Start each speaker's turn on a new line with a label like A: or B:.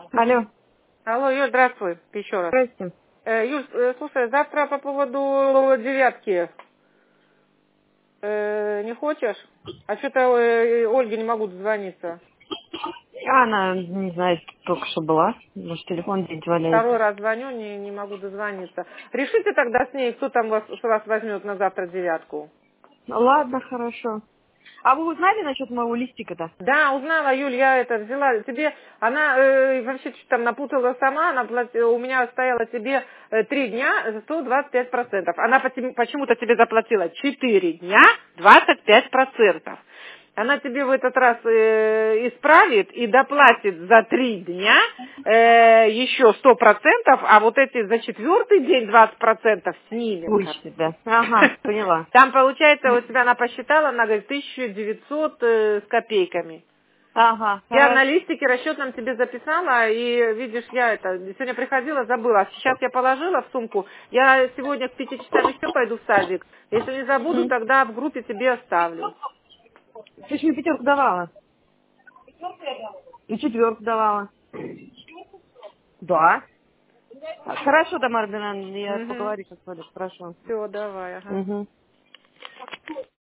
A: Алло.
B: Алло, Юль, здравствуй, еще раз.
A: Здрасте.
B: Юль, слушай, завтра по поводу девятки не хочешь? А что-то Ольге не могу дозвониться.
A: Она, не знаю, только что была. Может, телефон где-нибудь
B: Второй
A: валяется.
B: раз звоню, не могу дозвониться. Решите тогда с ней, кто там с вас возьмет на завтра девятку.
A: Ну, ладно, хорошо. А вы узнали насчет моего листика-то?
B: Да, узнала, Юль, я это взяла тебе. Она вообще что-то там напутала сама, она у меня стояло тебе 3 дня за 125%. Она почему-то тебе заплатила 4 дня 25%. Она тебе в этот раз исправит и доплатит за 3 дня еще 100%, а вот эти за четвертый день 20% снимет.
A: Слышите, да. Ага, поняла.
B: Там, получается, у тебя она посчитала, она говорит, 1900 с копейками.
A: Ага,
B: Я на
A: хорошо.
B: листике расчетном тебе записала, и видишь, я это сегодня приходила, забыла. Сейчас я положила в сумку. Я сегодня к 5 часам еще пойду в садик. Если не забуду, тогда в группе тебе оставлю.
A: Ты же мне пятерку давала. И четверку давала. Да. Хорошо, Тамара Бенановна, я
B: Угу.
A: поговорю со Солей, хорошо.
B: Все, давай, ага.
A: Угу.